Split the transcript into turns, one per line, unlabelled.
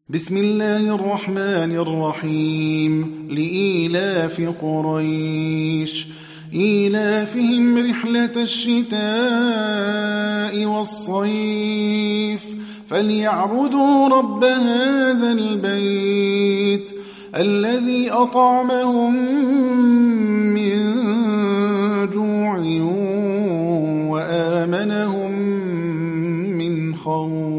بسم الله الرحمن الرحيم لإيلاف قريش إيلافهم رحلة الشتاء والصيف فليعبدوا رب هذا البيت الذي أطعمهم من جوع وآمنهم من خوف